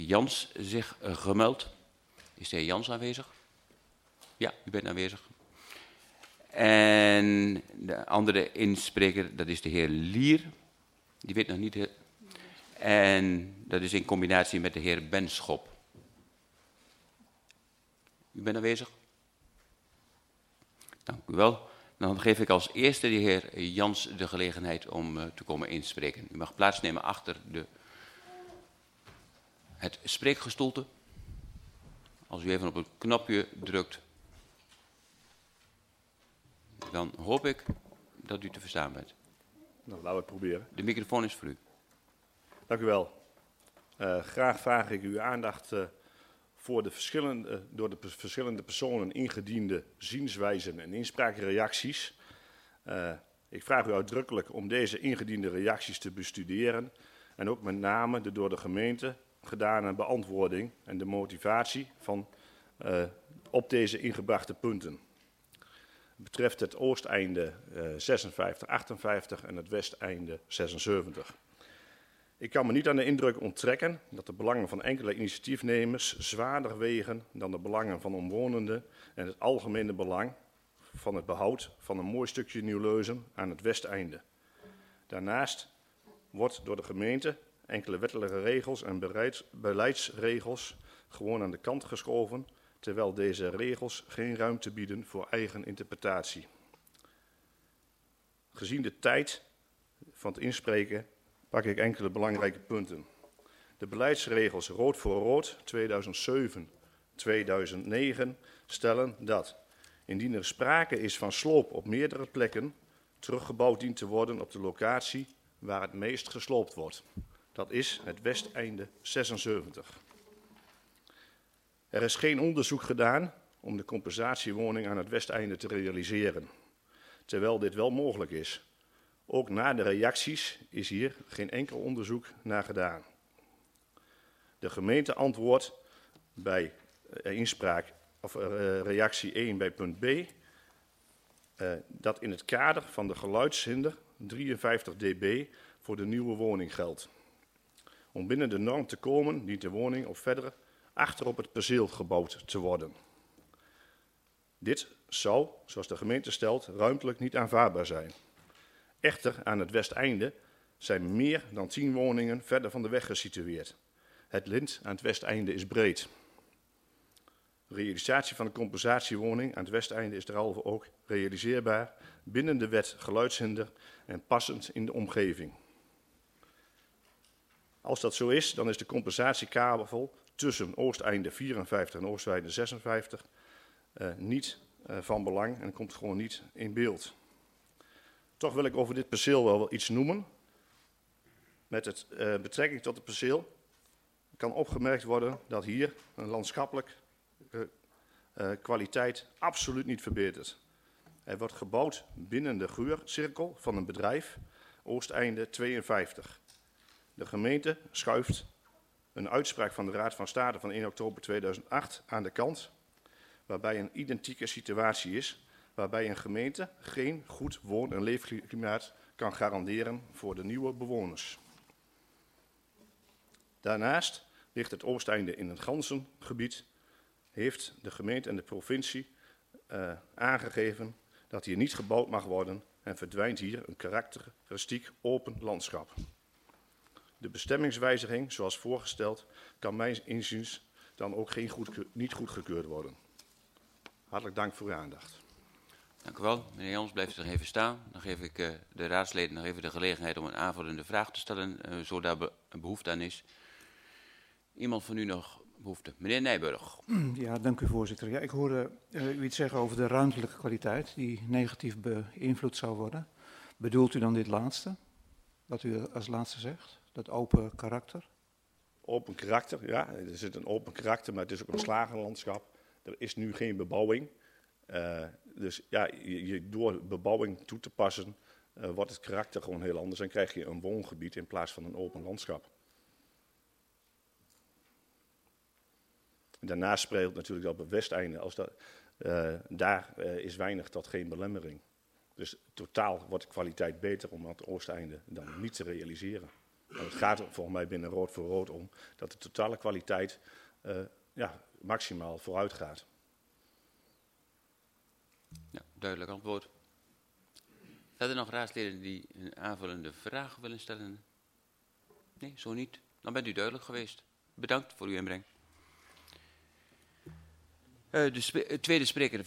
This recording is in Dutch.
Jans zich gemeld. Is de heer Jans aanwezig? Ja, u bent aanwezig. En de andere inspreker, dat is de heer Lier. Die weet nog niet. En dat is in combinatie met de heer Benschop. U bent aanwezig? Dank u wel. Dan geef ik als eerste de heer Jans de gelegenheid om te komen inspreken. U mag plaatsnemen achter het spreekgestoelte. Als u even op het knopje drukt, dan hoop ik dat u te verstaan bent. Nou, laten we het proberen. De microfoon is voor u. Dank u wel. Graag vraag ik uw aandacht voor door de verschillende personen ingediende zienswijzen en inspraakreacties. Ik vraag u uitdrukkelijk om deze ingediende reacties te bestuderen en ook met name de door de gemeente gedane beantwoording en de motivatie op deze ingebrachte punten. Het betreft het oosteinde 56, 58 en het westeinde 76. Ik kan me niet aan de indruk onttrekken dat de belangen van enkele initiatiefnemers zwaarder wegen dan de belangen van omwonenden en het algemene belang van het behoud van een mooi stukje Nieuw-Leuzen aan het westeinde. Daarnaast wordt door de gemeente enkele wettelijke regels en beleidsregels gewoon aan de kant geschoven, terwijl deze regels geen ruimte bieden voor eigen interpretatie. Gezien de tijd van het inspreken pak ik enkele belangrijke punten. De beleidsregels rood voor rood 2007-2009 stellen dat indien er sprake is van sloop op meerdere plekken, teruggebouwd dient te worden op de locatie waar het meest gesloopt wordt. Dat is het westeinde 76. Er is geen onderzoek gedaan om de compensatiewoning aan het westeinde te realiseren, terwijl dit wel mogelijk is. Ook na de reacties is hier geen enkel onderzoek naar gedaan. De gemeente antwoordt bij reactie 1 bij punt B dat in het kader van de geluidshinder 53 dB voor de nieuwe woning geldt. Om binnen de norm te komen dient de woning of verder achter op het perceel gebouwd te worden. Dit zou, zoals de gemeente stelt, ruimtelijk niet aanvaardbaar zijn. Echter, aan het westeinde zijn meer dan 10 woningen verder van de weg gesitueerd. Het lint aan het westeinde is breed. De realisatie van een compensatiewoning aan het westeinde is derhalve ook realiseerbaar binnen de wet geluidshinder en passend in de omgeving. Als dat zo is, dan is de compensatiekabel tussen oosteinde 54 en oosteinde 56 niet van belang en komt gewoon niet in beeld. Toch wil ik over dit perceel wel iets noemen. Met betrekking tot het perceel kan opgemerkt worden dat hier een landschappelijk kwaliteit absoluut niet verbetert. Er wordt gebouwd binnen de geurcirkel van een bedrijf, oosteinde 52. De gemeente schuift een uitspraak van de Raad van State van 1 oktober 2008 aan de kant, waarbij een identieke situatie is, waarbij een gemeente geen goed woon- en leefklimaat kan garanderen voor de nieuwe bewoners. Daarnaast ligt het oosteinde in het ganzengebied, heeft de gemeente en de provincie aangegeven dat hier niet gebouwd mag worden en verdwijnt hier een karakteristiek open landschap. De bestemmingswijziging, zoals voorgesteld, kan mijns inziens dan ook niet goedgekeurd worden. Hartelijk dank voor uw aandacht. Dank u wel. Meneer Jans, blijft u nog even staan. Dan geef ik de raadsleden nog even de gelegenheid om een aanvullende vraag te stellen, zo daar een behoefte aan is. Iemand van u nog behoefte? Meneer Nijburg. Ja, dank u voorzitter. Ja, ik hoorde u iets zeggen over de ruimtelijke kwaliteit die negatief beïnvloed zou worden. Bedoelt u dan dit laatste? Wat u als laatste zegt? Dat open karakter? Open karakter, ja. Er zit een open karakter, maar het is ook een slagenlandschap. Er is nu geen bebouwing. Dus ja, door bebouwing toe te passen, wordt het karakter gewoon heel anders. En krijg je een woongebied in plaats van een open landschap. Daarnaast speelt natuurlijk op het westeinde. Daar is weinig tot geen belemmering. Dus totaal wordt de kwaliteit beter om aan het oosteinde dan niet te realiseren. Het gaat er volgens mij binnen Rood voor Rood om dat de totale kwaliteit maximaal vooruit gaat. Ja, duidelijk antwoord. Verder nog raadsleden die een aanvullende vraag willen stellen? Nee, zo niet. Dan bent u duidelijk geweest. Bedankt voor uw inbreng. De tweede spreker